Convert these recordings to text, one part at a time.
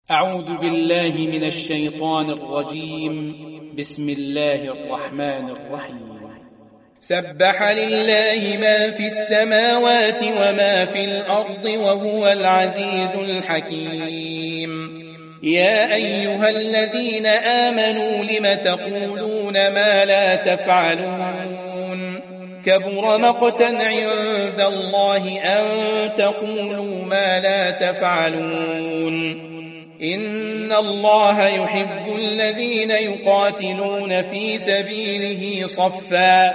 أعوذ بالله من الشيطان الرجيم. بسم الله الرحمن الرحيم. سبح لله ما في السماوات وما في الأرض وهو العزيز الحكيم. يا أيها الذين آمنوا لم تقولون ما لا تفعلون كبر مقتا عند الله أن تقولوا ما لا تفعلون. إن الله يحب الذين يقاتلون في سبيله صفا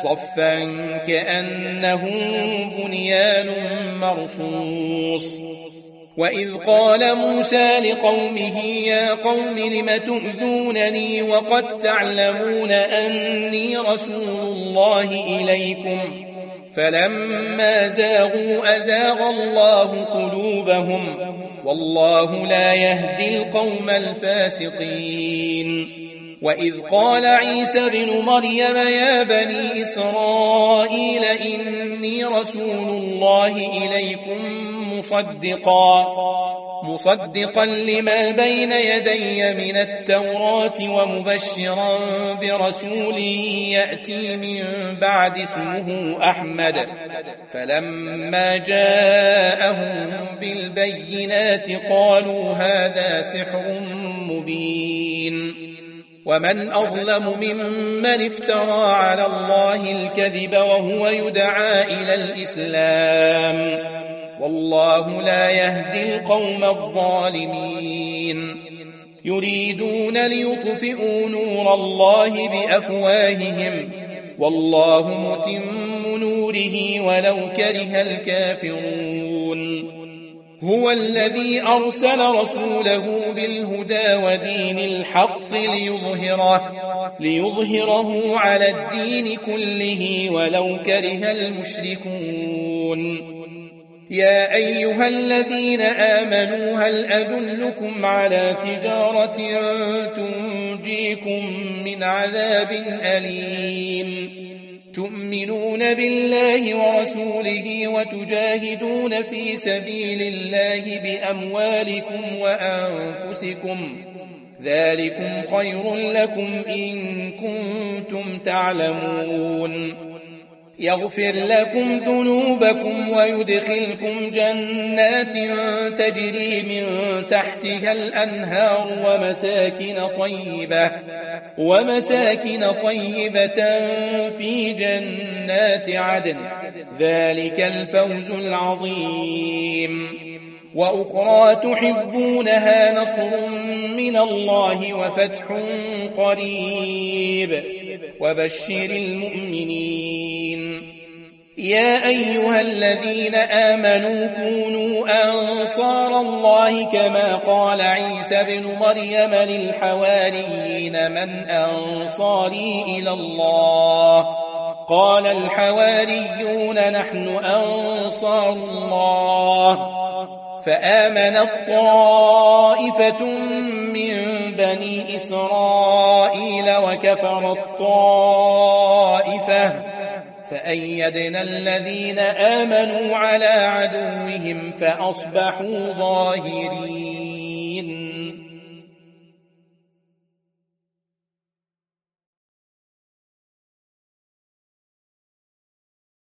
كأنهم بنيان مرصوص. وإذ قال موسى لقومه يا قوم لم تؤذونني وقد تعلمون أني رسول الله إليكم فلما زاغوا أزاغ الله قلوبهم والله لا يهدي القوم الفاسقين. وإذ قال عيسى بن مريم يا بني إسرائيل إني رسول الله إليكم مصدقا لما بين يدي من التوراة ومبشرا برسول يأتي من بعد اسمه أحمد. فلما جاءهم بالبينات قالوا هذا سحر مبين. ومن أظلم ممن افترى على الله الكذب وهو يدعى إلى الإسلام والله لا يهدي القوم الظالمين. يريدون ليطفئوا نور الله بأفواههم والله متم نوره ولو كره الكافرون. هو الذي أرسل رسوله بالهدى ودين الحق ليظهره على الدين كله ولو كره المشركون. يا أيها الذين آمنوا هل أدلكم على تجارة تنجيكم من عذاب أليم تؤمنون بالله ورسوله وتجاهدون في سبيل الله بأموالكم وأنفسكم ذلكم خير لكم إن كنتم تعلمون. يغفر لكم ذنوبكم ويدخلكم جنات تجري من تحتها الأنهار ومساكن طيبة في جنات عدن ذلك الفوز العظيم. وأخرى تحبونها نصر من الله وفتح قريب وبشر المؤمنين. يا أيها الذين آمنوا كونوا أنصار الله كما قال عيسى بن مريم للحواريين من أنصاري إلى الله قال الحواريون نحن أنصار الله. فآمنت طائفة من بني إسرائيل وكفرت طائفة فأيدنا الذين آمنوا على عدوهم فأصبحوا ظاهرين.